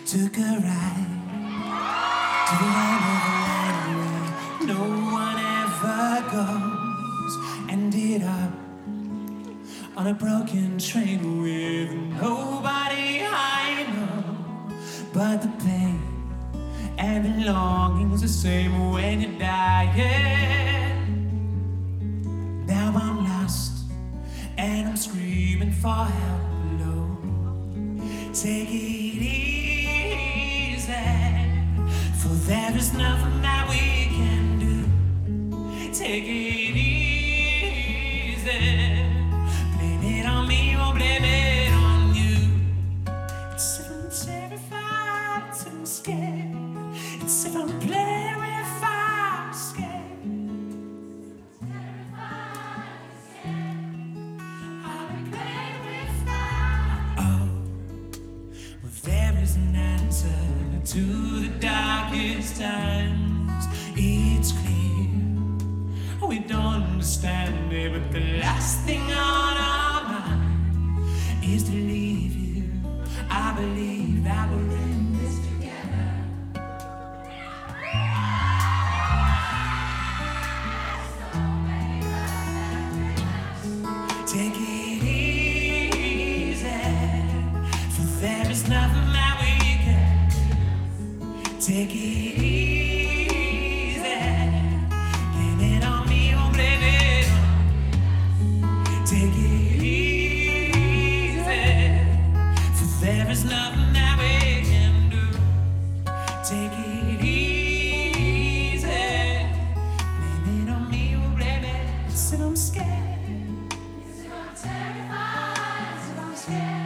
Took a ride to the end of the line where no one ever goes. Ended up on a broken train with nobody I know. But the pain and the longing's the same when you're dying. Now I'm lost and I'm screaming for help below. Take it easy, for there is nothing that we can do. Take it easy, blame it on me or blame it on you. It's if I'm terrified, it's if I'm scared, it's if I'm playing with fire, scared. There is an answer to the darkest times. It's clear we don't understand it, but the last thing on our mind is to leave you. I believe that we're in this together. Take it easy, for there is nothing that we can do. Take it easy, blame it on me or blame it on. Take it easy, for there is nothing that we can do. Take it easy, blame it on me or blame it. Said I'm scared. Said I'm terrified. Said I'm scared.